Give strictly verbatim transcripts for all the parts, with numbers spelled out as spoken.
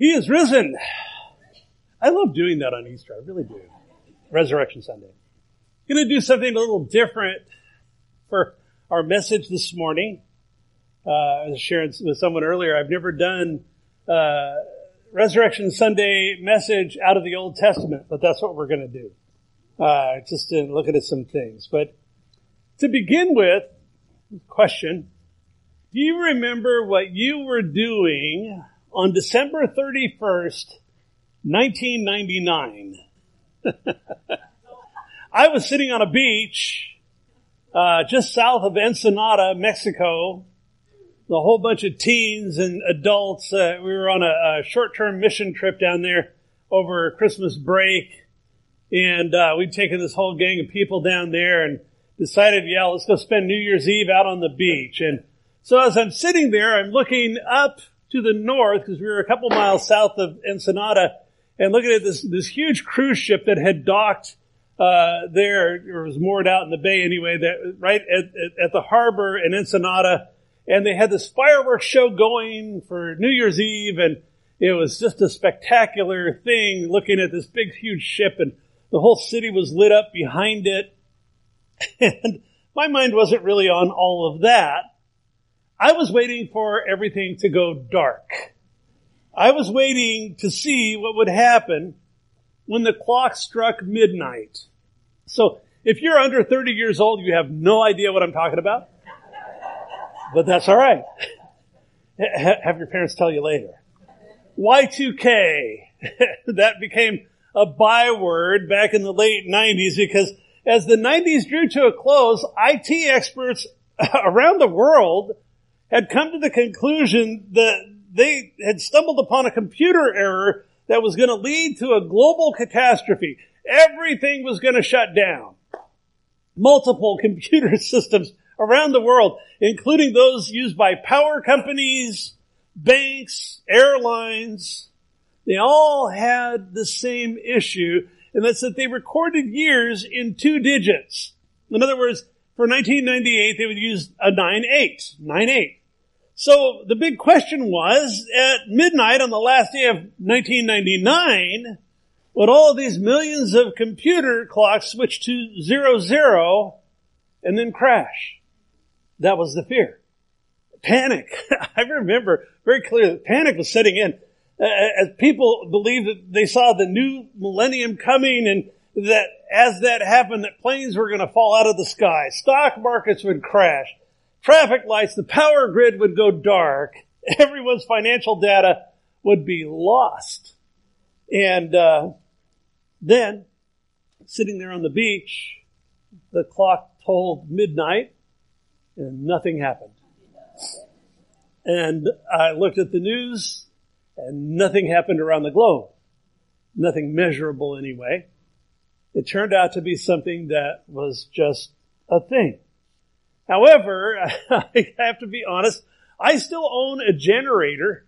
He is risen. I love doing that on Easter. I really do. Resurrection Sunday. I'm going to do something a little different for our message this morning. Uh, I was sharing with someone earlier, I've never done uh Resurrection Sunday message out of the Old Testament, but that's what we're going to do. Uh, just to look at some things. But to begin with, question, do you remember what you were doing on December thirty-first, nineteen ninety-nine? I was sitting on a beach, uh, just south of Ensenada, Mexico. A whole bunch of teens and adults. Uh, we were on a, a short-term mission trip down there over Christmas break. And uh, we'd taken this whole gang of people down there and decided, yeah, let's go spend New Year's Eve out on the beach. And so as I'm sitting there, I'm looking up to the north, because we were a couple miles south of Ensenada, and looking at this, this huge cruise ship that had docked uh there, or was moored out in the bay anyway, that right at, at, at the harbor in Ensenada. And they had this fireworks show going for New Year's Eve, and it was just a spectacular thing looking at this big, huge ship, and the whole city was lit up behind it. And my mind wasn't really on all of that. I was waiting for everything to go dark. I was waiting to see what would happen when the clock struck midnight. So if you're under thirty years old, you have no idea what I'm talking about. But that's all right. Have your parents tell you later. Y two K. That became a byword back in the late nineties, because as the nineties drew to a close, I T experts around the world had come to the conclusion that they had stumbled upon a computer error that was going to lead to a global catastrophe. Everything was going to shut down. Multiple computer systems around the world, including those used by power companies, banks, airlines. They all had the same issue, and that's that they recorded years in two digits. In other words, for nineteen ninety-eight, they would use a nine eight, nine eight. So the big question was, at midnight on the last day of nineteen ninety-nine, would all of these millions of computer clocks switch to zero zero and then crash? That was the fear. Panic. I remember very clearly, panic was setting in uh, as people believed that they saw the new millennium coming, and that as that happened, that planes were going to fall out of the sky. Stock markets would crash. Traffic lights, the power grid would go dark. Everyone's financial data would be lost. And uh, then, sitting there on the beach, the clock tolled midnight, and nothing happened. And I looked at the news, and nothing happened around the globe. Nothing measurable anyway. It turned out to be something that was just a thing. However, I have to be honest, I still own a generator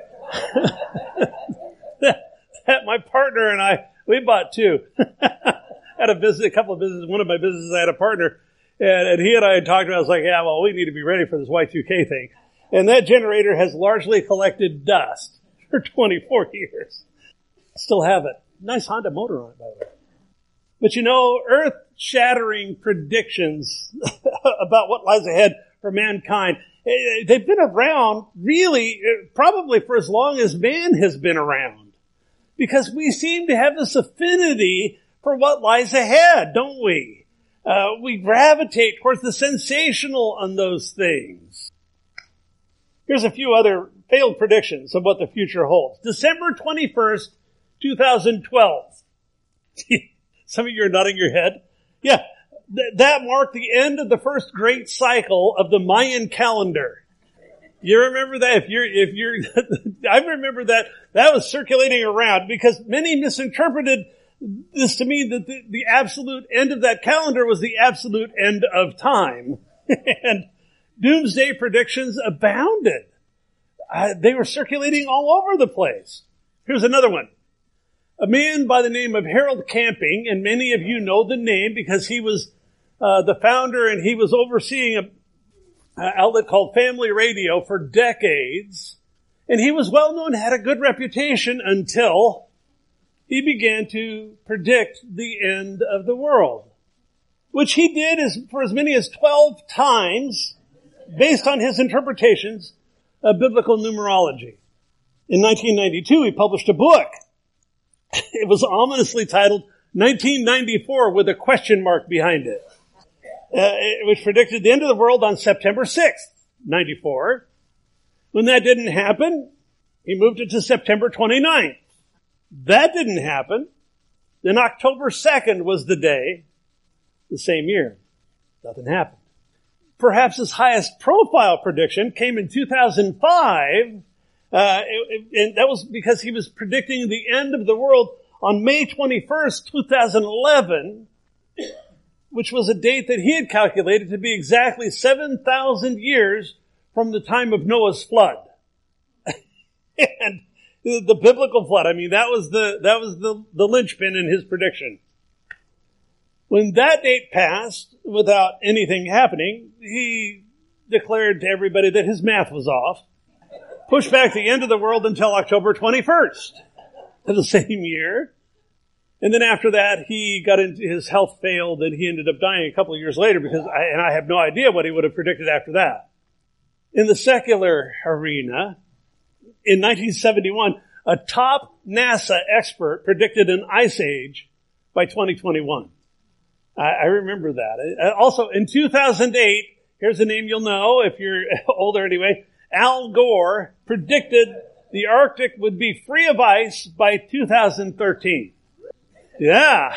that, that my partner and I, we bought two. Had a business, a couple of businesses, one of my businesses, I had a partner. And, and he and I had talked about it. I was like, yeah, well, we need to be ready for this Y two K thing. And that generator has largely collected dust for twenty-four years. Still have it. Nice Honda motor on it, by the way. But you know, earth-shattering predictions about what lies ahead for mankind, they've been around really probably for as long as man has been around. Because we seem to have this affinity for what lies ahead, don't we? Uh, we gravitate towards the sensational on those things. Here's a few other failed predictions of what the future holds. December twenty-first, twenty twelve. Some of you are nodding your head. Yeah, th- that marked the end of the first great cycle of the Mayan calendar. You remember that? If you're, if you're, I remember that, that was circulating around because many misinterpreted this to mean that the, the absolute end of that calendar was the absolute end of time. And doomsday predictions abounded. Uh, they were circulating all over the place. Here's another one. A man by the name of Harold Camping, and many of you know the name because he was uh, the founder and he was overseeing a, a outlet called Family Radio for decades. And he was well known, had a good reputation until he began to predict the end of the world, which he did as, for as many as twelve times based on his interpretations of biblical numerology. In nineteen ninety-two, he published a book. It was ominously titled nineteen ninety-four with a question mark behind it, uh, which predicted the end of the world on September sixth, ninety-four. When that didn't happen, he moved it to September twenty-ninth. That didn't happen. Then October second was the day, the same year. Nothing happened. Perhaps his highest profile prediction came in two thousand five, uh, it, it, and that was because he was predicting the end of the world on May twenty-first, twenty eleven, which was a date that he had calculated to be exactly seven thousand years from the time of Noah's flood. And the, the biblical flood, I mean, that was the, that was the, the linchpin in his prediction. When that date passed without anything happening, he declared to everybody that his math was off, pushed back the end of the world until October twenty-first of the same year. And then after that, he got into, his health failed and he ended up dying a couple of years later because I, and I have no idea what he would have predicted after that. In the secular arena, in nineteen seventy-one, a top NASA expert predicted an ice age by twenty twenty-one. I remember that. Also, in two thousand eight, here's a name you'll know if you're older anyway, Al Gore predicted the Arctic would be free of ice by two thousand thirteen. Yeah.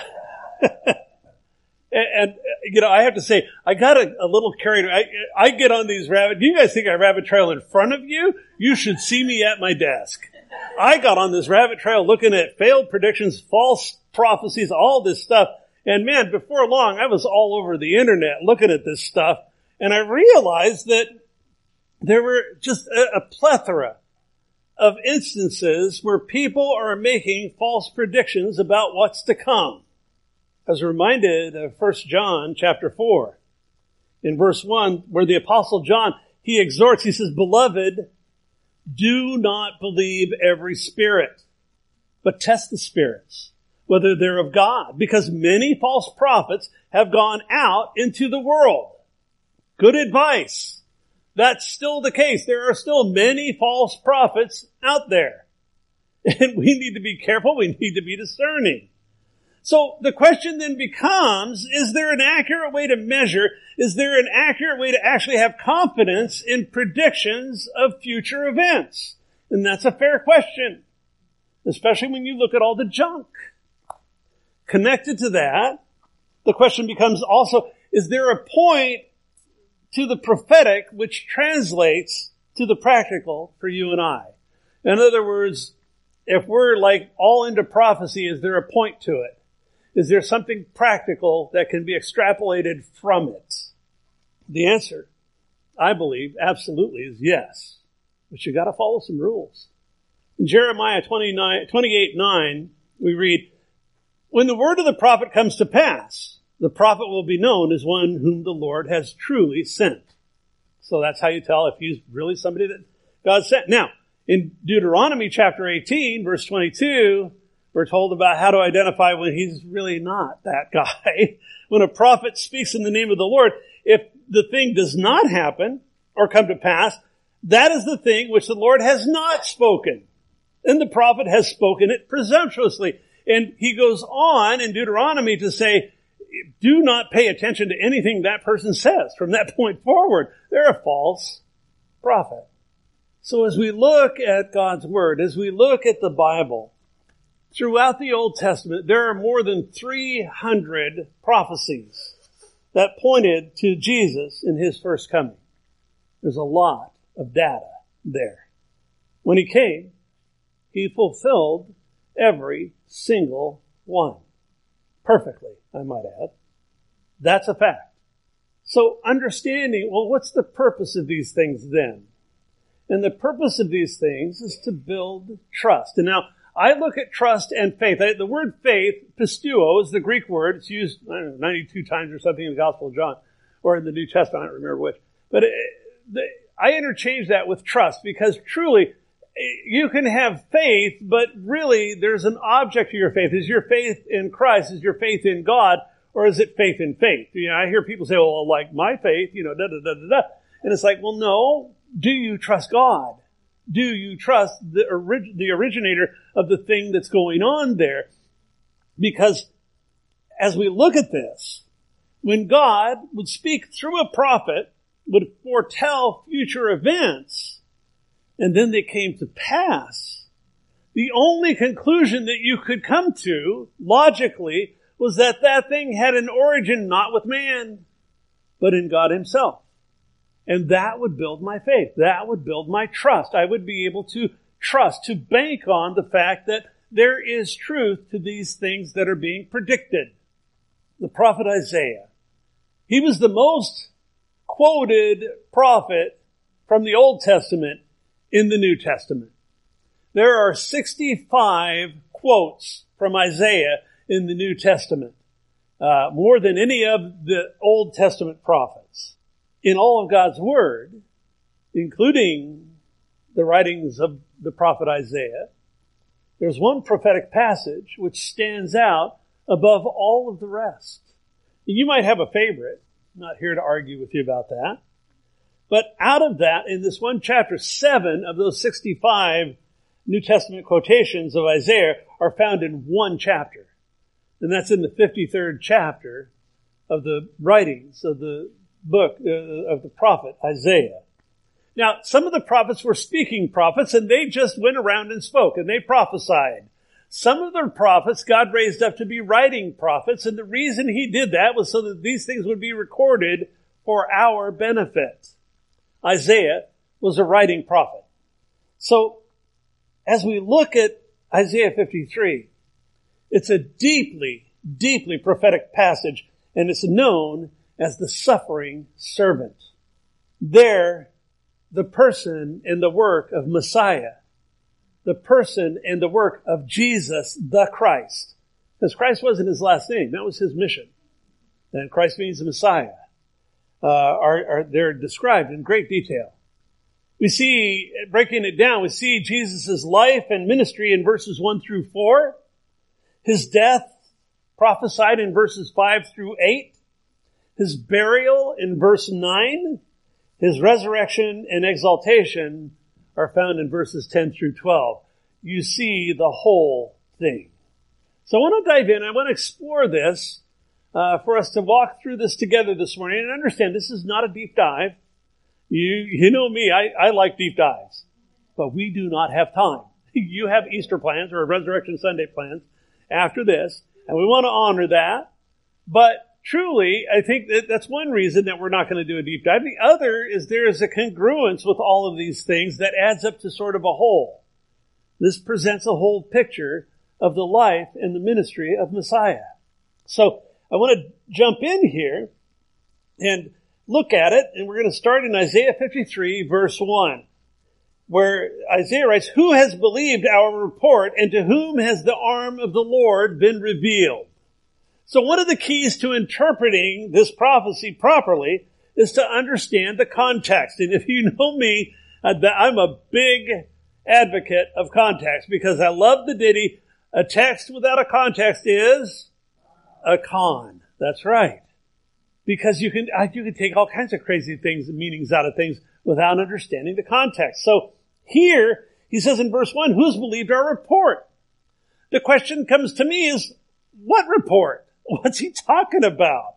and, and, you know, I have to say, I got a, a little carried away. I, I get on these rabbit, do you guys think I rabbit trail in front of you? You should see me at my desk. I got on this rabbit trail looking at failed predictions, false prophecies, all this stuff. And man, before long, I was all over the internet looking at this stuff, and I realized that there were just a, a plethora of instances where people are making false predictions about what's to come. I was reminded of First John chapter four, in verse one, where the Apostle John, he exhorts, he says, "Beloved, do not believe every spirit, but test the spirits, whether they're of God, because many false prophets have gone out into the world." Good advice. That's still the case. There are still many false prophets out there. And we need to be careful. We need to be discerning. So the question then becomes, is there an accurate way to measure? Is there an accurate way to actually have confidence in predictions of future events? And that's a fair question, especially when you look at all the junk. Connected to that, the question becomes also, is there a point to the prophetic which translates to the practical for you and I? In other words, if we're like all into prophecy, is there a point to it? Is there something practical that can be extrapolated from it? The answer, I believe, absolutely is yes. But you gotta follow some rules. In Jeremiah twenty-nine, twenty-eight nine, we read, "When the word of the prophet comes to pass, the prophet will be known as one whom the Lord has truly sent." So that's how you tell if he's really somebody that God sent. Now, in Deuteronomy chapter eighteen, verse twenty-two, we're told about how to identify when he's really not that guy. When a prophet speaks in the name of the Lord, if the thing does not happen or come to pass, that is the thing which the Lord has not spoken. And the prophet has spoken it presumptuously. And he goes on in Deuteronomy to say, do not pay attention to anything that person says from that point forward. They're a false prophet. So as we look at God's Word, as we look at the Bible, throughout the Old Testament, there are more than three hundred prophecies that pointed to Jesus in his first coming. There's a lot of data there. When he came, he fulfilled every single one. Perfectly, I might add. That's a fact. So understanding, well, what's the purpose of these things then? And the purpose of these things is to build trust. And now, I look at trust and faith. The word faith, pisteuo, is the Greek word. It's used, I don't know, ninety-two times or something in the Gospel of John, or in the New Testament, I don't remember which. But it, the, I interchange that with trust, because truly, you can have faith, but really there's an object to your faith. Is your faith in Christ? Is your faith in God? Or is it faith in faith? You know, I hear people say, well, like my faith, you know, da, da, da, da, da. And it's like, well, no. Do you trust God? Do you trust the, orig- the originator of the thing that's going on there? Because as we look at this, when God would speak through a prophet, would foretell future events, and then they came to pass, the only conclusion that you could come to, logically, was that that thing had an origin not with man, but in God himself. And that would build my faith. That would build my trust. I would be able to trust, to bank on the fact that there is truth to these things that are being predicted. The prophet Isaiah, he was the most quoted prophet from the Old Testament in the New Testament. There are sixty-five quotes from Isaiah in the New Testament, uh, more than any of the Old Testament prophets. In all of God's Word, including the writings of the prophet Isaiah, there's one prophetic passage which stands out above all of the rest. You might have a favorite. I'm not here to argue with you about that. But out of that, in this one chapter, seven of those sixty-five New Testament quotations of Isaiah are found in one chapter. And that's in the fifty-third chapter of the writings of the book uh, of the prophet Isaiah. Now, some of the prophets were speaking prophets, and they just went around and spoke, and they prophesied. Some of the prophets God raised up to be writing prophets, and the reason he did that was so that these things would be recorded for our benefit. Isaiah was a writing prophet. So, as we look at Isaiah fifty-three, it's a deeply, deeply prophetic passage, and it's known as the suffering servant. There, the person and the work of Messiah, the person and the work of Jesus the Christ. Because Christ wasn't his last name. That was his mission. And Christ means the Messiah. Uh, are, are, they're described in great detail. We see, breaking it down, we see Jesus' life and ministry in verses one through four. His death prophesied in verses five through eight. His burial in verse nine. His resurrection and exaltation are found in verses ten through twelve. You see the whole thing. So I want to dive in. I want to explore this uh, for us to walk through this together this morning and understand this is not a deep dive. You you know me, I, I like deep dives, but we do not have time. You have Easter plans or Resurrection Sunday plans after this, and we want to honor that. But truly, I think that that's one reason that we're not going to do a deep dive. The other is there is a congruence with all of these things that adds up to sort of a whole. This presents a whole picture of the life and the ministry of Messiah. So I want to jump in here and look at it, and we're going to start in Isaiah fifty-three, verse one, where Isaiah writes, "Who has believed our report, and to whom has the arm of the Lord been revealed?" So one of the keys to interpreting this prophecy properly is to understand the context. And if you know me, I'm a big advocate of context because I love the ditty, a text without a context is a con. That's right. Because you can, you can take all kinds of crazy things and meanings out of things without understanding the context. So here, he says in verse one, "Who's believed our report?" The question comes to me is, what report? What's he talking about?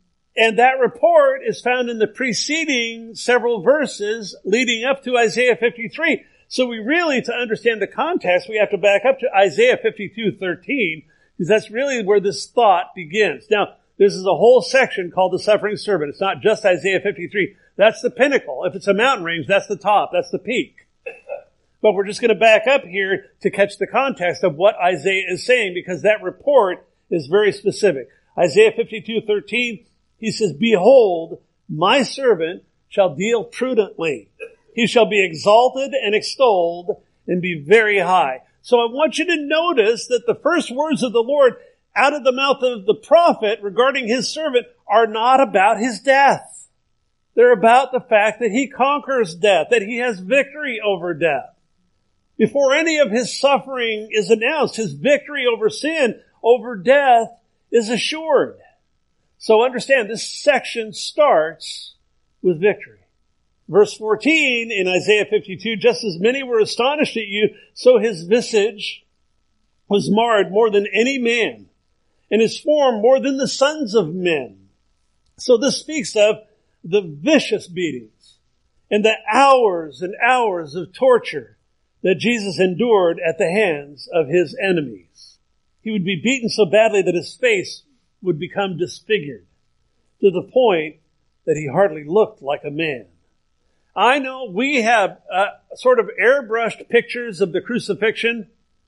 And that report is found in the preceding several verses leading up to Isaiah fifty-three. So we really, to understand the context, we have to back up to Isaiah fifty-two thirteen, because that's really where this thought begins. Now, this is a whole section called the suffering servant. It's not just Isaiah fifty-three. That's the pinnacle. If it's a mountain range, that's the top. That's the peak. But we're just going to back up here to catch the context of what Isaiah is saying, because that report is very specific. Isaiah fifty-two thirteen, he says, "Behold, my servant shall deal prudently. He shall be exalted and extolled and be very high." So I want you to notice that the first words of the Lord out of the mouth of the prophet regarding his servant are not about his death. They're about the fact that he conquers death, that he has victory over death. Before any of his suffering is announced, his victory over sin, over death, is assured. So understand, this section starts with victory. Verse fourteen in Isaiah fifty-two, just as many were astonished at you, so his visage was marred more than any man, and his form more than the sons of men. So this speaks of the vicious beatings and the hours and hours of torture that Jesus endured at the hands of his enemies. He would be beaten so badly that his face would become disfigured to the point that he hardly looked like a man. I know we have uh, sort of airbrushed pictures of the crucifixion,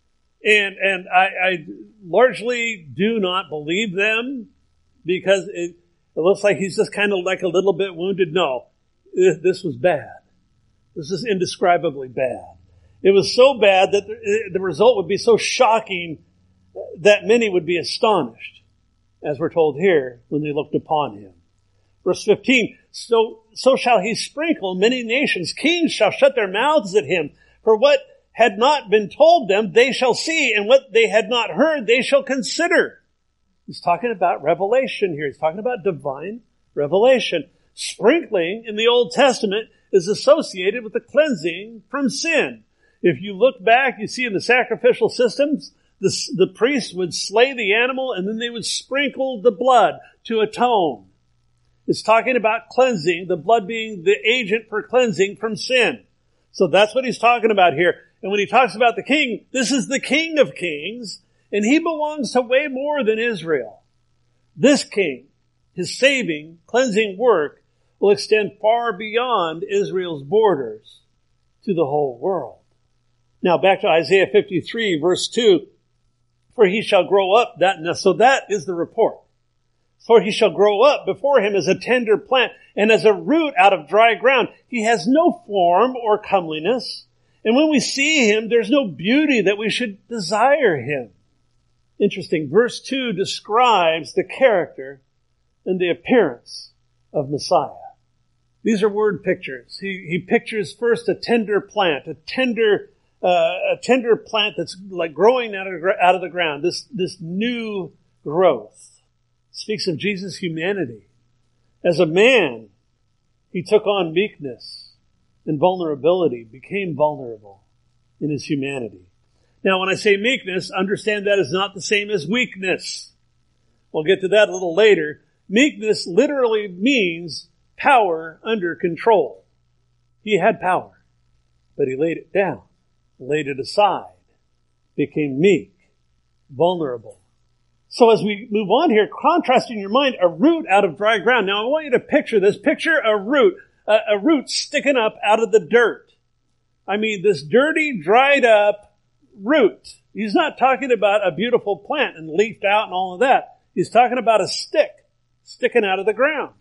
and and I, I largely do not believe them because it, it looks like he's just kind of like a little bit wounded. No, this was bad. This is indescribably bad. It was so bad that the, the result would be so shocking that many would be astonished, as we're told here, when they looked upon him. Verse fifteen, so, so shall he sprinkle many nations. Kings shall shut their mouths at him. For what had not been told them, they shall see, and what they had not heard, they shall consider. He's talking about revelation here. He's talking about divine revelation. Sprinkling in the Old Testament is associated with the cleansing from sin. If you look back, you see in the sacrificial systems, the, the priest would slay the animal and then they would sprinkle the blood to atone. It's talking about cleansing, the blood being the agent for cleansing from sin. So that's what he's talking about here. And when he talks about the king, this is the King of Kings, and he belongs to way more than Israel. This king, his saving, cleansing work will extend far beyond Israel's borders to the whole world. Now back to Isaiah fifty-three, verse two. For he shall grow up, that, so that is the report. For he shall grow up before him as a tender plant and as a root out of dry ground. He has no form or comeliness. And when we see him, there's no beauty that we should desire him. Interesting. Verse two describes the character and the appearance of Messiah. These are word pictures. He, he pictures first a tender plant, a tender, uh, a tender plant that's like growing out of, out of the ground. This, this new growth. Speaks of Jesus' humanity. As a man, he took on meekness and vulnerability, became vulnerable in his humanity. Now, when I say meekness, understand that is not the same as weakness. We'll get to that a little later. Meekness literally means power under control. He had power, but he laid it down, laid it aside, became meek, vulnerable. So as we move on here, contrast in your mind a root out of dry ground. Now I want you to picture this. Picture a root, a, a root sticking up out of the dirt. I mean, this dirty, dried up root. He's not talking about a beautiful plant and leafed out and all of that. He's talking about a stick sticking out of the ground.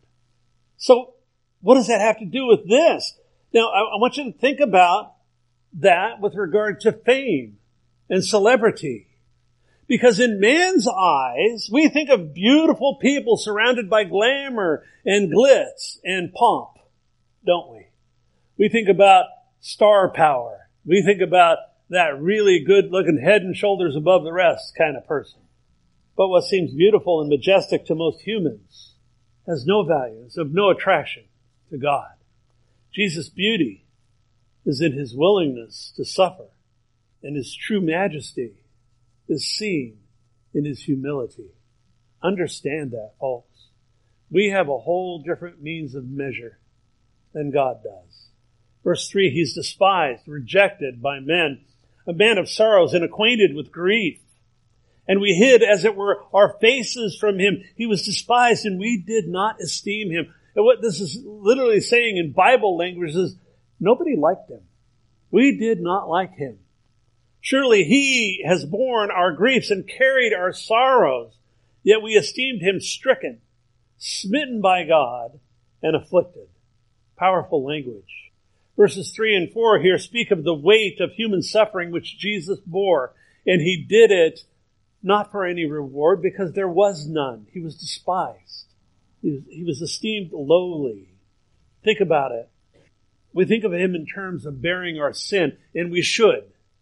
So what does that have to do with this? Now I, I want you to think about that with regard to fame and celebrity. Because in man's eyes, we think of beautiful people surrounded by glamour and glitz and pomp, don't we? We think about star power. We think about that really good looking head and shoulders above the rest kind of person. But what seems beautiful and majestic to most humans has no value, is of no attraction to God. Jesus' beauty is in his willingness to suffer, and his true majesty is seen in his humility. Understand that, folks. We have a whole different means of measure than God does. Verse three, he's despised, rejected by men, a man of sorrows and acquainted with grief. And we hid, as it were, our faces from him. He was despised and we did not esteem him. And what this is literally saying in Bible language is nobody liked him. We did not like him. Surely he has borne our griefs and carried our sorrows, yet we esteemed him stricken, smitten by God, and afflicted. Powerful language. Verses three and four here speak of the weight of human suffering which Jesus bore, and he did it not for any reward, because there was none. He was despised. He was, he was esteemed lowly. Think about it. We think of him in terms of bearing our sin, and we should.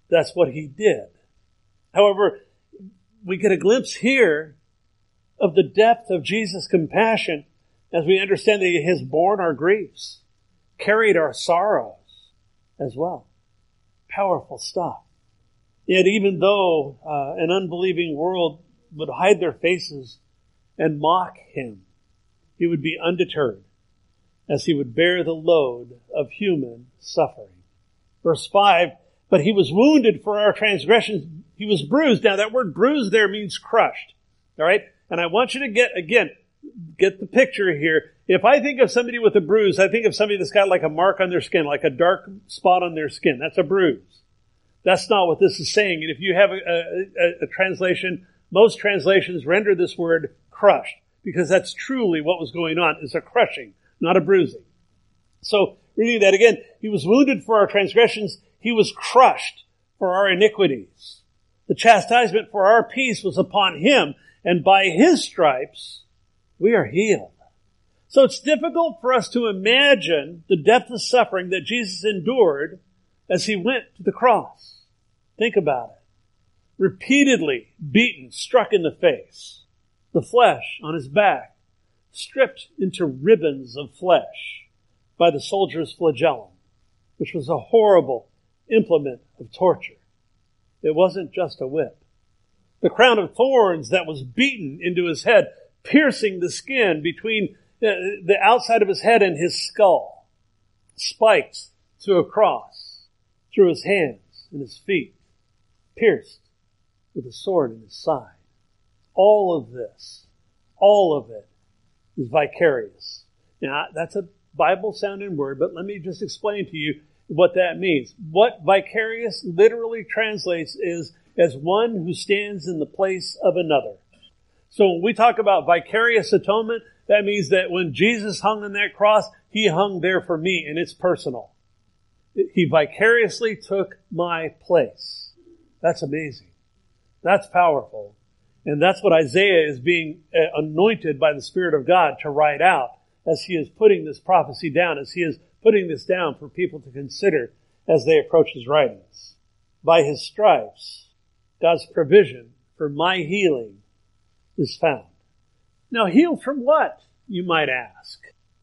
That's what he did. However, we get a glimpse here of the depth of Jesus' compassion as we understand that he has borne our griefs, carried our sorrows as well. Powerful stuff. Yet even though uh, an unbelieving world would hide their faces and mock him, he would be undeterred as he would bear the load of human suffering. Verse five, but he was wounded for our transgressions. He was bruised. Now that word bruised there means crushed. All right? And I want you to get, again, get the picture here. If I think of somebody with a bruise, I think of somebody that's got like a mark on their skin, like a dark spot on their skin. That's a bruise. That's not what this is saying. And if you have a, a, a translation, most translations render this word crushed, because that's truly what was going on, is a crushing, not a bruising. So, reading that again, he was wounded for our transgressions, he was crushed for our iniquities. The chastisement for our peace was upon him, and by his stripes we are healed. So it's difficult for us to imagine the depth of suffering that Jesus endured as he went to the cross. Think about it. Repeatedly beaten, struck in the face. The flesh on his back, stripped into ribbons of flesh by the soldier's flagellum, which was a horrible implement of torture. It wasn't just a whip. The crown of thorns that was beaten into his head, piercing the skin between the outside of his head and his skull. Spikes to a cross through his hands and his feet, pierced with a sword in his side. All of this, all of it is vicarious. Now, that's a Bible-sounding word, but let me just explain to you what that means. What vicarious literally translates is as one who stands in the place of another. So when we talk about vicarious atonement, that means that when Jesus hung on that cross, he hung there for me, and it's personal. He vicariously took my place. That's amazing. That's powerful. And that's what Isaiah is being anointed by the Spirit of God to write out as he is putting this prophecy down, as he is putting this down for people to consider as they approach his writings. By his stripes, God's provision for my healing is found. Now, healed from what, you might ask?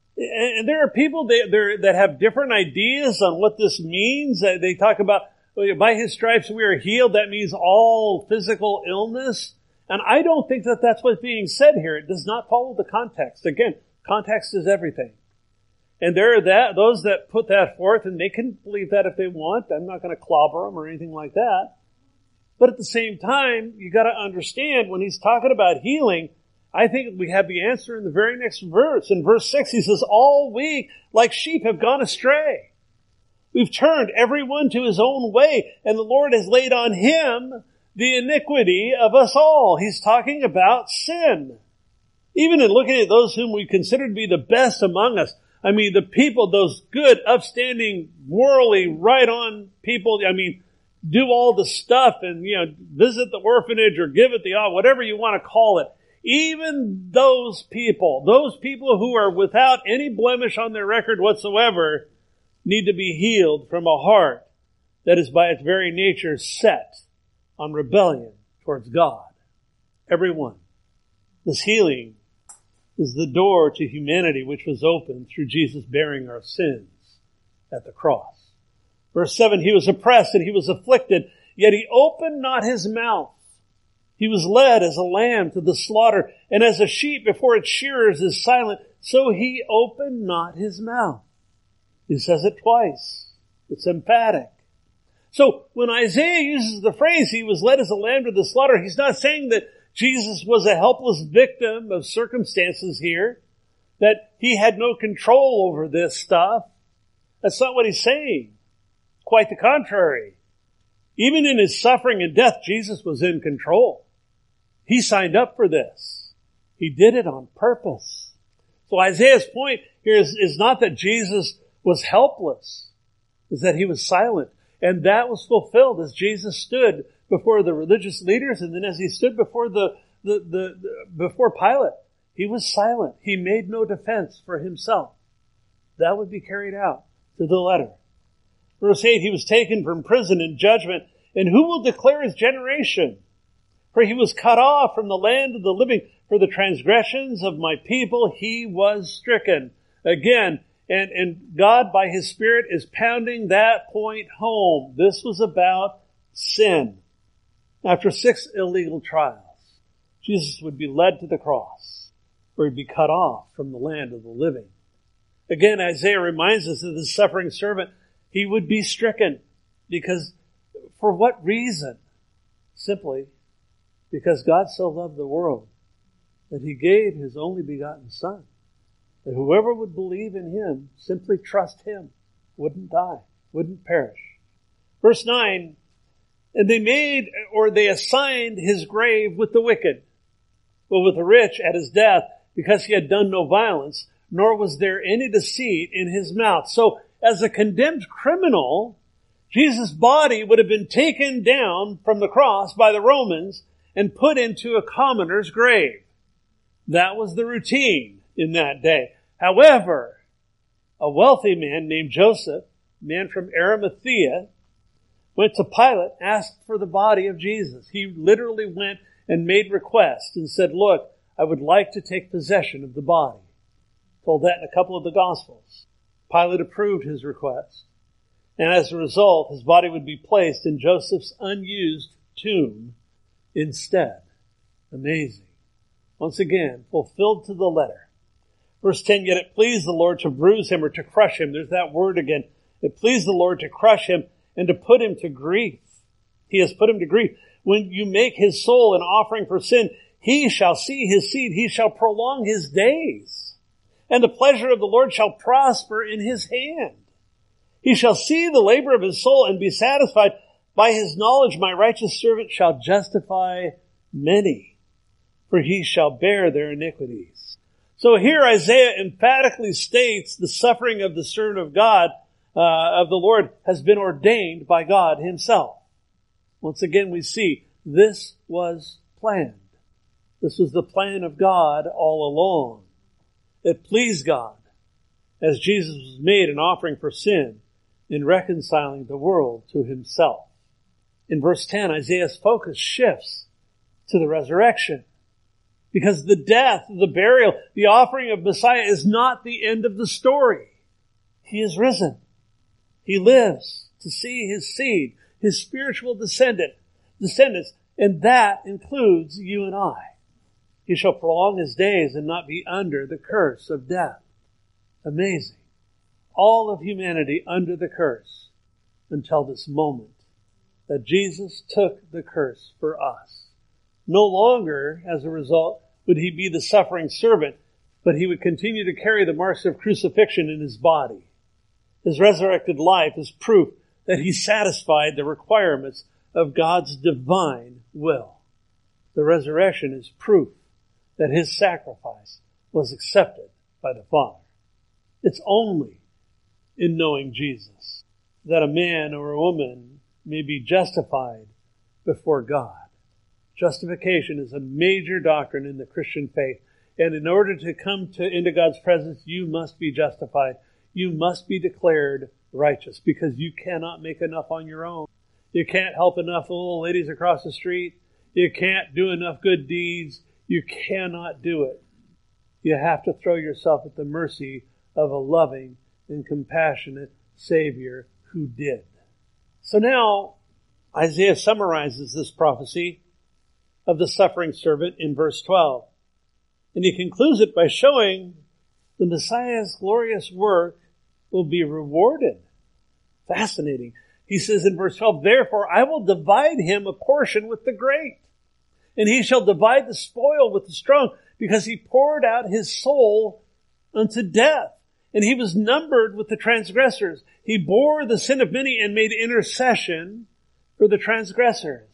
And there are people that, that have different ideas on what this means. They talk about, by his stripes we are healed. That means all physical illness. And I don't think that that's what's being said here. It does not follow the context. Again, context is everything. And there are that, those that put that forth, and they can believe that if they want. I'm not going to clobber them or anything like that. But at the same time, you got to understand when he's talking about healing, I think we have the answer in the very next verse. In verse six, he says, all we, like sheep, have gone astray. We've turned everyone to his own way, and the Lord has laid on him the iniquity of us all. He's talking about sin. Even in looking at those whom we consider to be the best among us, I mean, the people, those good, upstanding, morally right-on people, I mean, do all the stuff and, you know, visit the orphanage or give it the, whatever you want to call it. Even those people, those people who are without any blemish on their record whatsoever, need to be healed from a heart that is by its very nature set on rebellion towards God. Everyone. This healing is the door to humanity which was opened through Jesus bearing our sins at the cross. Verse seven, he was oppressed and he was afflicted, yet he opened not his mouth. He was led as a lamb to the slaughter, and as a sheep before its shearers is silent, so he opened not his mouth. He says it twice. It's emphatic. So when Isaiah uses the phrase, he was led as a lamb to the slaughter, he's not saying that Jesus was a helpless victim of circumstances here, that he had no control over this stuff. That's not what he's saying. Quite the contrary. Even in his suffering and death, Jesus was in control. He signed up for this. He did it on purpose. So Isaiah's point here is, is not that Jesus was helpless, is that he was silent. And that was fulfilled as Jesus stood before the religious leaders, and then as he stood before the, the, the, the before Pilate, he was silent. He made no defense for himself. That would be carried out to the letter. Verse eight, he was taken from prison in judgment, And who will declare his generation? For he was cut off from the land of the living. For the transgressions of my people he was stricken. Again, and, and God by his Spirit is pounding that point home. This was about sin. After six illegal trials, Jesus would be led to the cross, where he'd be cut off from the land of the living. Again, Isaiah reminds us that the suffering servant, he would be stricken. Because, for what reason? Simply, because God so loved the world that he gave his only begotten Son, that whoever would believe in him, simply trust him, wouldn't die, wouldn't perish. Verse nine, and they made, or they assigned his grave with the wicked, but with the rich at his death, because he had done no violence, nor was there any deceit in his mouth. So, as a condemned criminal, Jesus' body would have been taken down from the cross by the Romans and put into a commoner's grave. That was the routine in that day. However, a wealthy man named Joseph, a man from Arimathea, went to Pilate, asked for the body of Jesus. He literally went and made request and said, look, I would like to take possession of the body. Told that in a couple of the Gospels. Pilate approved his request. And as a result, his body would be placed in Joseph's unused tomb instead. Amazing. Once again, fulfilled to the letter. Verse ten, yet it pleased the Lord to bruise him or to crush him. There's that word again. It pleased the Lord to crush him and to put him to grief. He has put him to grief. When you make his soul an offering for sin, he shall see his seed. He shall prolong his days. And the pleasure of the Lord shall prosper in his hand. He shall see the labor of his soul and be satisfied. By his knowledge my righteous servant shall justify many, for he shall bear their iniquities. So here Isaiah emphatically states the suffering of the servant of God, uh, of the Lord, has been ordained by God himself. Once again we see this was planned. This was the plan of God all along. It pleased God as Jesus was made an offering for sin in reconciling the world to himself. In verse ten, Isaiah's focus shifts to the resurrection. Because the death, the burial, the offering of Messiah is not the end of the story. He is risen. He lives to see his seed, his spiritual descendant, descendants, and that includes you and I. He shall prolong his days and not be under the curse of death. Amazing. All of humanity under the curse until this moment that Jesus took the curse for us. No longer, as a result, would he be the suffering servant, but he would continue to carry the marks of crucifixion in his body. His resurrected life is proof that he satisfied the requirements of God's divine will. The resurrection is proof that his sacrifice was accepted by the Father. It's only in knowing Jesus that a man or a woman may be justified before God. Justification is a major doctrine in the Christian faith. And in order to come to into God's presence, you must be justified. You must be declared righteous because you cannot make enough on your own. You can't help enough little ladies across the street. You can't do enough good deeds. You cannot do it. You have to throw yourself at the mercy of a loving and compassionate Savior who did. So now, Isaiah summarizes this prophecy of the suffering servant in verse twelve. And he concludes it by showing the Messiah's glorious work will be rewarded. Fascinating. He says in verse twelve, therefore I will divide him a portion with the great, and he shall divide the spoil with the strong, because he poured out his soul unto death. And he was numbered with the transgressors. He bore the sin of many and made intercession for the transgressors.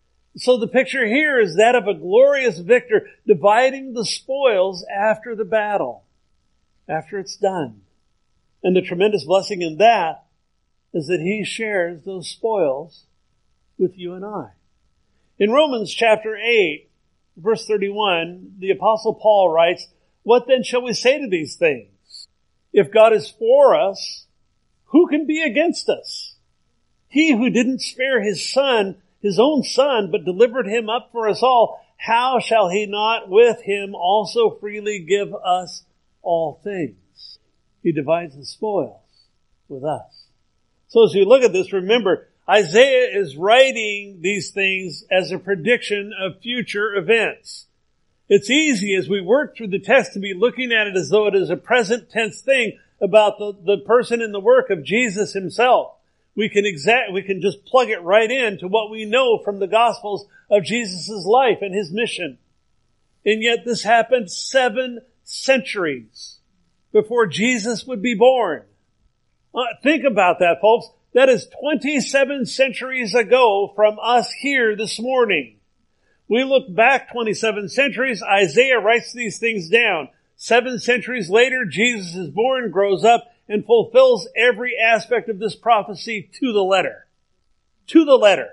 So the picture here is that of a glorious victor dividing the spoils after the battle, after it's done. And the tremendous blessing in that is that he shares those spoils with you and I. In Romans chapter eight, verse thirty-one, the Apostle Paul writes, what then shall we say to these things? If God is for us, who can be against us? He who didn't spare his son, his own son, but delivered him up for us all, how shall he not with him also freely give us all things? He divides the spoils with us. So as you look at this, remember, Isaiah is writing these things as a prediction of future events. It's easy as we work through the text to be looking at it as though it is a present tense thing about the, the person and the work of Jesus himself. We can exact, we can just plug it right into what we know from the Gospels of Jesus' life and his mission. And yet this happened seven centuries before Jesus would be born. Uh, think about that, folks. That is twenty-seven centuries ago from us here this morning. We look back twenty-seven centuries, Isaiah writes these things down. Seven centuries later, Jesus is born, grows up, and fulfills every aspect of this prophecy to the letter. To the letter.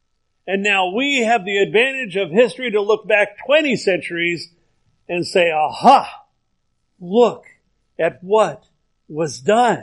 And now we have the advantage of history to look back twenty centuries and say, aha, look at what was done.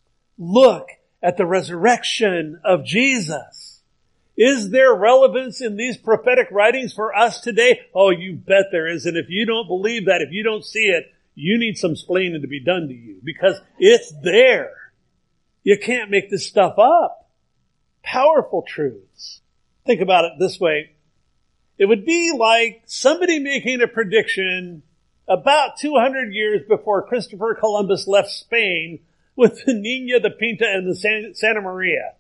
Look at the resurrection of Jesus. Is there relevance in these prophetic writings for us today? Oh, you bet there is. And if you don't believe that, if you don't see it, you need some splaining to be done to you because it's there. You can't make this stuff up. Powerful truths. Think about it this way. It would be like somebody making a prediction about two hundred years before Christopher Columbus left Spain with the Nina, the Pinta, and the San, Santa Maria.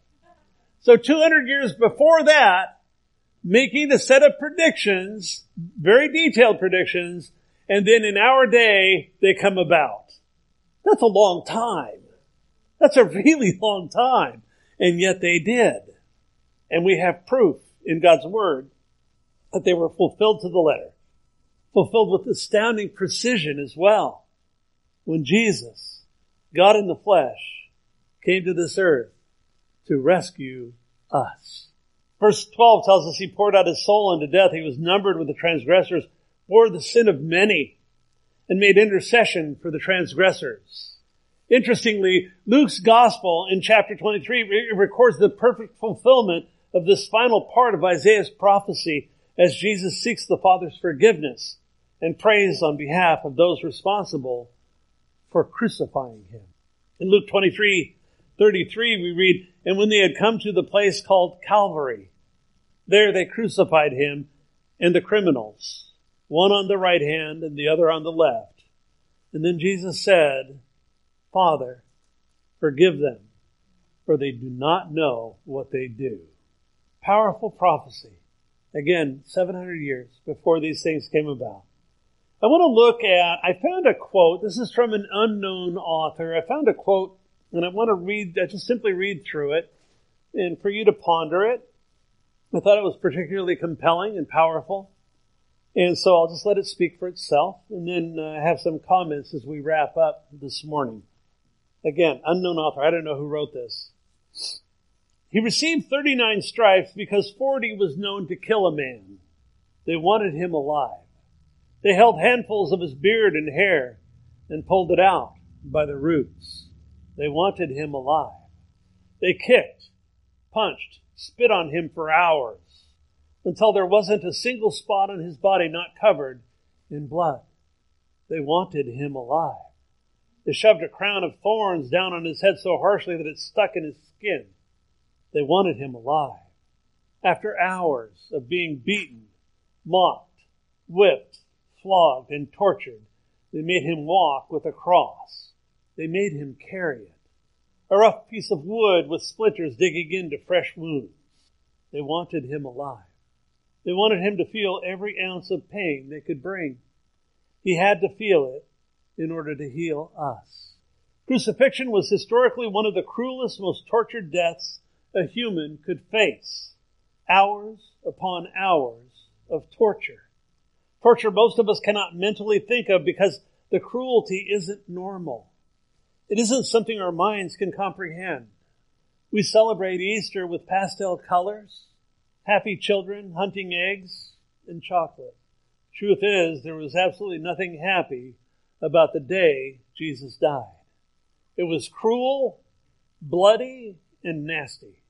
So two hundred years before that, making a set of predictions, very detailed predictions, and then in our day, they come about. That's a long time. That's a really long time. And yet they did. And we have proof in God's Word that they were fulfilled to the letter. Fulfilled with astounding precision as well. When Jesus, God in the flesh, came to this earth to rescue us. Verse twelve tells us he poured out his soul unto death. He was numbered with the transgressors, bore the sin of many, and made intercession for the transgressors. Interestingly, Luke's gospel in chapter twenty-three records the perfect fulfillment of this final part of Isaiah's prophecy as Jesus seeks the Father's forgiveness and prays on behalf of those responsible for crucifying him. In Luke twenty-three thirty-three we read, and when they had come to the place called Calvary, there they crucified him and the criminals, one on the right hand and the other on the left. And then Jesus said, Father, forgive them, for they do not know what they do. Powerful prophecy. Again, seven hundred years before these things came about. I want to look at, I found a quote. This is from an unknown author. I found a quote, and I want to read, I just simply read through it, and for you to ponder it. I thought it was particularly compelling and powerful. And so I'll just let it speak for itself, and then uh, have some comments as we wrap up this morning. Again, unknown author. I don't know who wrote this. He received thirty-nine stripes because forty was known to kill a man. They wanted him alive. They held handfuls of his beard and hair and pulled it out by the roots. They wanted him alive. They kicked, punched, spit on him for hours until there wasn't a single spot on his body not covered in blood. They wanted him alive. They shoved a crown of thorns down on his head so harshly that it stuck in his skin. They wanted him alive. After hours of being beaten, mocked, whipped, flogged, and tortured, they made him walk with a cross. They made him carry it. A rough piece of wood with splinters digging into fresh wounds. They wanted him alive. They wanted him to feel every ounce of pain they could bring. He had to feel it in order to heal us. Crucifixion was historically one of the cruelest, most tortured deaths a human could face. Hours upon hours of torture. Torture most of us cannot mentally think of because the cruelty isn't normal. It isn't something our minds can comprehend. We celebrate Easter with pastel colors, happy children hunting eggs, and chocolate. Truth is, there was absolutely nothing happy about the day Jesus died. It was cruel, bloody, and nasty.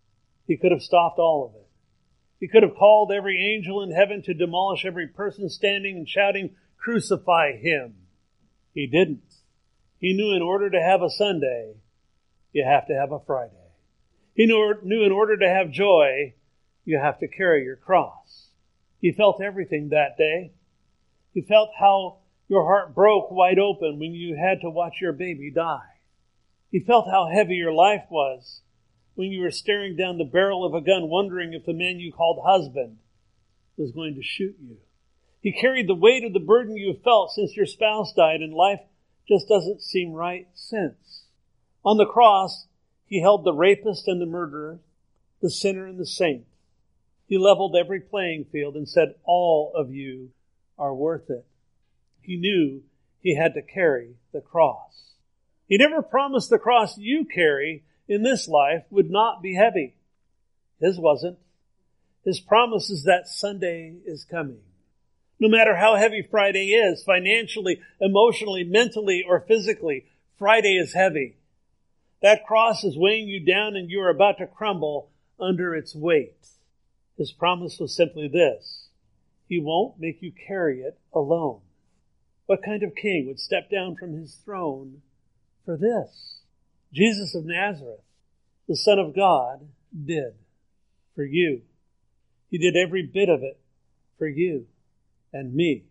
He could have stopped all of it. He could have called every angel in heaven to demolish every person standing and shouting, "Crucify him." He didn't. He knew in order to have a Sunday, you have to have a Friday. He knew, knew in order to have joy, you have to carry your cross. He felt everything that day. He felt how your heart broke wide open when you had to watch your baby die. He felt how heavy your life was when you were staring down the barrel of a gun, wondering if the man you called husband was going to shoot you. He carried the weight of the burden you have felt since your spouse died, and life just doesn't seem right since. On the cross, he held the rapist and the murderer, the sinner and the saint. He leveled every playing field and said, all of you are worth it. He knew he had to carry the cross. He never promised the cross you carry in this life would not be heavy. His wasn't. His promise is that Sunday is coming. No matter how heavy Friday is, financially, emotionally, mentally, or physically, Friday is heavy. That cross is weighing you down and you are about to crumble under its weight. His promise was simply this: He won't make you carry it alone. What kind of king would step down from his throne for this? Jesus of Nazareth, the Son of God, did for you. He did every bit of it for you and me.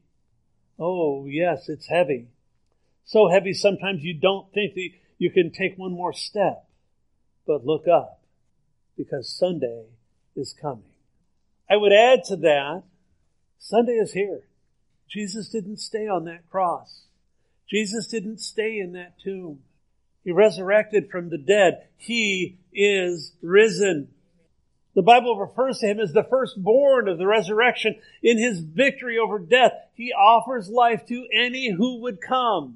Oh, yes, it's heavy. So heavy sometimes you don't think that you can take one more step. But look up, because Sunday is coming. I would add to that, Sunday is here. Jesus didn't stay on that cross. Jesus didn't stay in that tomb. He resurrected from the dead. He is risen. The Bible refers to him as the firstborn of the resurrection. In his victory over death, he offers life to any who would come.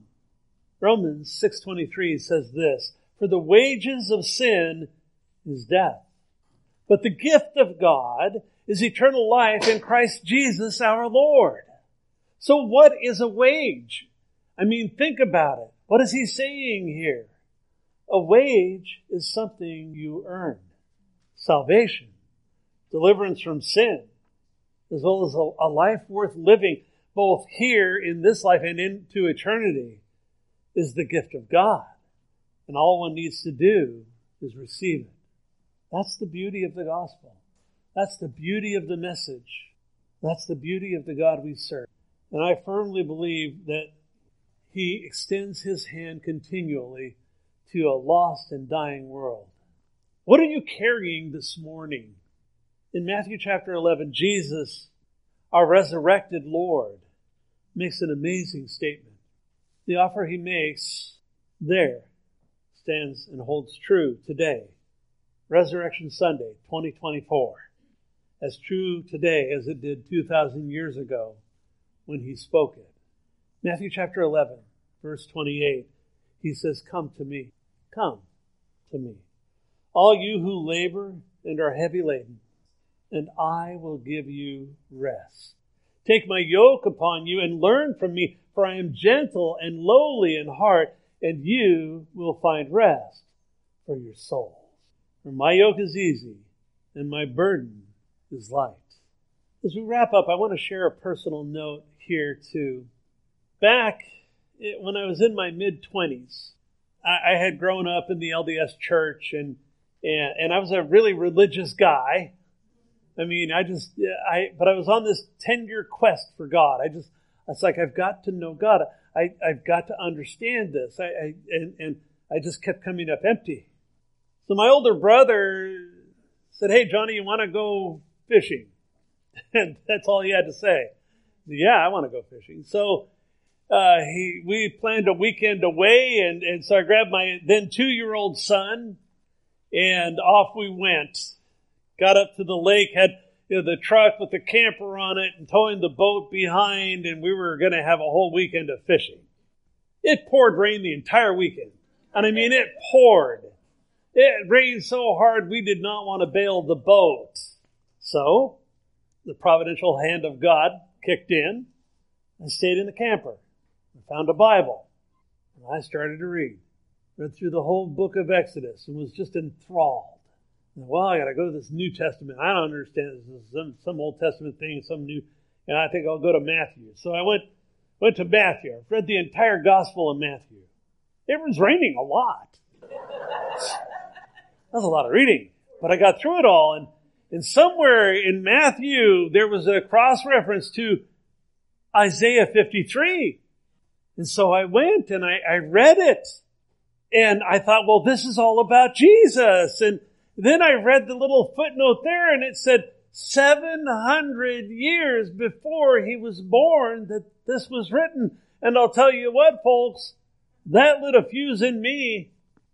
Romans six twenty-three says this: for the wages of sin is death, but the gift of God is eternal life in Christ Jesus our Lord. So what is a wage? I mean, think about it. What is he saying here? A wage is something you earn. Salvation, deliverance from sin, as well as a, a life worth living, both here in this life and into eternity, is the gift of God. And all one needs to do is receive it. That's the beauty of the gospel. That's the beauty of the message. That's the beauty of the God we serve. And I firmly believe that he extends his hand continually to a lost and dying world. What are you carrying this morning? In Matthew chapter eleven, Jesus, our resurrected Lord, makes an amazing statement. The offer he makes there stands and holds true today. Resurrection Sunday, twenty twenty-four. As true today as it did two thousand years ago when he spoke it. Matthew chapter eleven, verse twenty-eight. He says, come to me. Come to me, all you who labor and are heavy laden, and I will give you rest. Take my yoke upon you and learn from me, for I am gentle and lowly in heart, and you will find rest for your souls. For my yoke is easy, and my burden is light. As we wrap up, I want to share a personal note here too. Back when I was in my mid-twenties, I had grown up in the L D S church, and, and and I was a really religious guy. I mean, I just, I, but I was on this ten-year quest for God. I just, it's like, I've got to know God. I, I've got to understand this. I, I and, and I just kept coming up empty. So my older brother said, hey, Johnny, you want to go fishing? And that's all he had to say. Yeah, I want to go fishing. So, Uh, he, we planned a weekend away, and, and so I grabbed my then two-year-old son, and off we went. Got up to the lake, had you know, the truck with the camper on it, and towing the boat behind, and we were going to have a whole weekend of fishing. It poured rain the entire weekend. And I mean, it poured. It rained so hard we did not want to bail the boat. So, the providential hand of God kicked in. I stayed in the camper. I found a Bible, and I started to read. Read through the whole book of Exodus and was just enthralled. Well, I got to go to this New Testament. I don't understand this. This is some, some Old Testament thing, some new, and I think I'll go to Matthew. So I went went to Matthew. I've read the entire Gospel of Matthew. It was raining a lot. That was a lot of reading. But I got through it all, and, and somewhere in Matthew, there was a cross-reference to Isaiah fifty-three. And so I went and I, I read it. And I thought, well, this is all about Jesus. And then I read the little footnote there, and it said seven hundred years before he was born that this was written. And I'll tell you what, folks, that lit a fuse in me.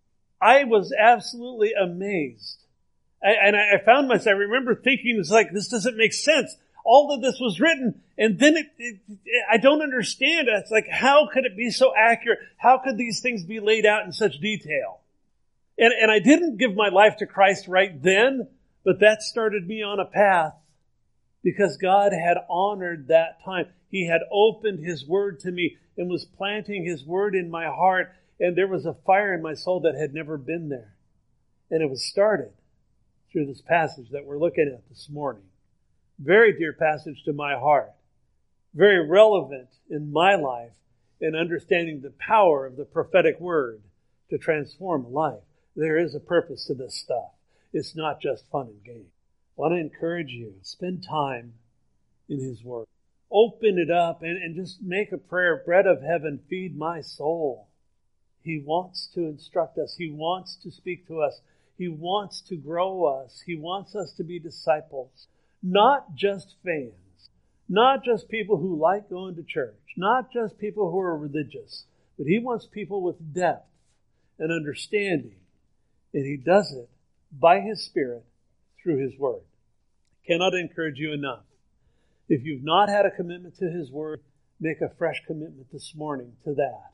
I was absolutely amazed. I, and I found myself, I remember thinking, it's like, this doesn't make sense. All of this was written, and then it, it, it, I don't understand. It's like, how could it be so accurate? How could these things be laid out in such detail? And, and I didn't give my life to Christ right then, but that started me on a path because God had honored that time. He had opened His Word to me and was planting His Word in my heart, and there was a fire in my soul that had never been there. And it was started through this passage that we're looking at this morning. Very dear passage to my heart. Very relevant in my life in understanding the power of the prophetic word to transform a life. There is a purpose to this stuff. It's not just fun and games. I want to encourage you, spend time in His Word. Open it up and, and just make a prayer. Bread of heaven, feed my soul. He wants to instruct us. He wants to speak to us. He wants to grow us. He wants us to be disciples. Not just fans. Not just people who like going to church. Not just people who are religious. But He wants people with depth and understanding. And He does it by His Spirit through His Word. I cannot encourage you enough. If you've not had a commitment to His Word, make a fresh commitment this morning to that.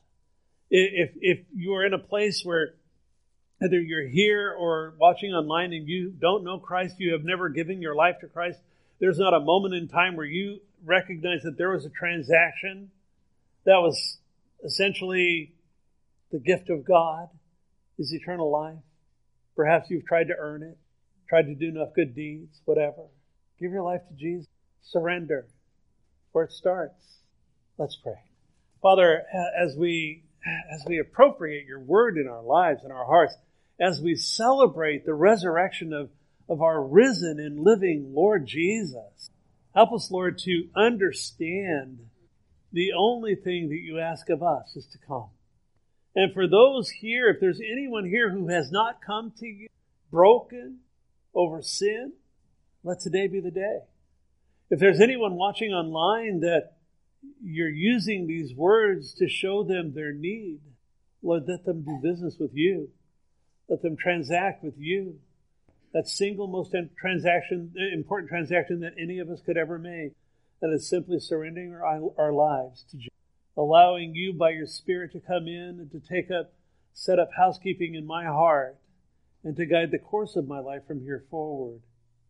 If, if you're in a place where either you're here or watching online and you don't know Christ, you have never given your life to Christ, there's not a moment in time where you recognize that there was a transaction that was essentially the gift of God, is eternal life. Perhaps you've tried to earn it, tried to do enough good deeds, whatever. Give your life to Jesus. Surrender. Where it starts. Let's pray. Father, as we as we appropriate your word in our lives and our hearts, as we celebrate the resurrection of, of our risen and living Lord Jesus, help us, Lord, to understand the only thing that you ask of us is to come. And for those here, if there's anyone here who has not come to you, broken over sin, let today be the day. If there's anyone watching online that you're using these words to show them their need, Lord, let them do business with you. Let them transact with you. That single most transaction, important transaction that any of us could ever make. That is simply surrendering our, our lives to Jesus. Allowing you by your Spirit to come in and to take up, set up housekeeping in my heart and to guide the course of my life from here forward.